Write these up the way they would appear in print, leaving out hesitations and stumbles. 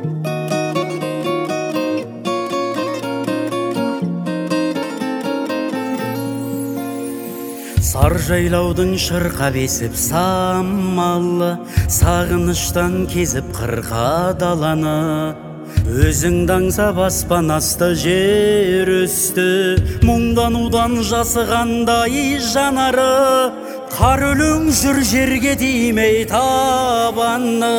Сар жайлаудың шырқап есіп самалы, сағыныштан кезіп қырқа даланы. Өзіңді аңсап аспан асты жер үсті, мұңданудан жасығандай жанары. Қар өлең жүр жерге тимей табаны.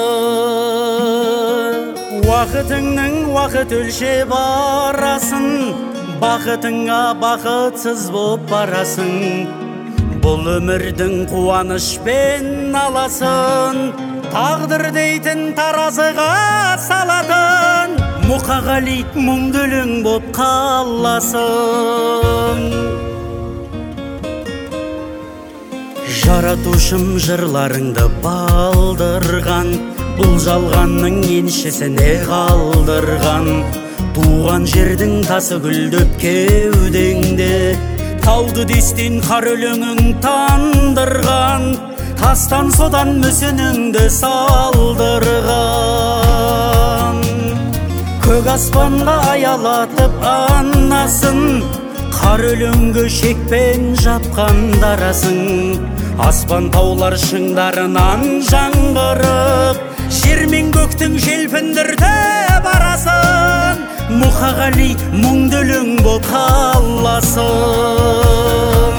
Уақытыңның уақыт өлшеп арасын, бақытыңа бақытсыз боп барасың. Бұл өмірдің қуанышпен аласын, тағдыр дейтін таразыға салатын. Мұқағали мұңды өлең боп қаласың. Жаратушым жырларыңды балдырған, бұл жалғанның еншісіне қалдырған. Туған жердің тасы гүлдеп кеудеңде, тауды дестен қар өлеңің тандырған. Тастан содан мүсініңді салдырған. Көк аспанға аялатып анасын, қар өлеңгі шекпен жапқан дарасың. Аспан таулар шыңдарынан жаңғырып, жер мен көктің желпіндірді барасын. Мұқағали мұңды өлең боп қаласың.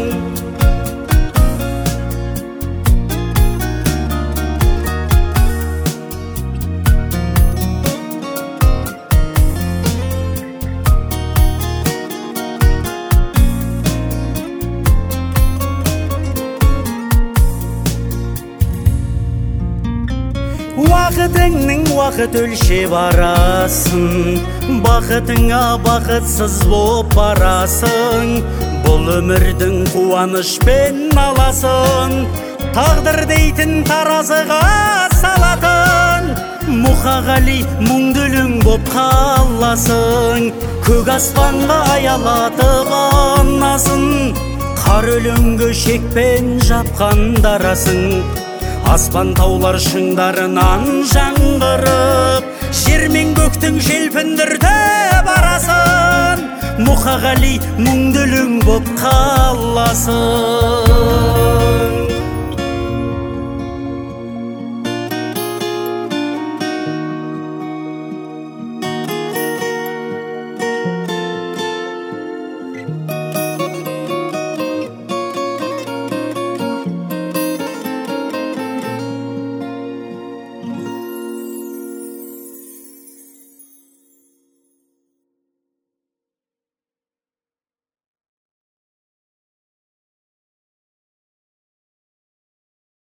Уақытыңның уақыт өлшеп арасын, бақытыңа бақытсыз боп барасың. Бұл өмірдің қуанышпен аласын, тағдыр дейтін таразыға салатын. Мұқағали мұңды өлең боп қаласың. Көк аспанға аялатып анасын, қар өлеңгі шекпен жапқан дарасың. Аспан таулар шыңдарынан жаңғырып, жер мен көктің желпіндірді барасын. Мұқағали мұңды өлең боп қаласың.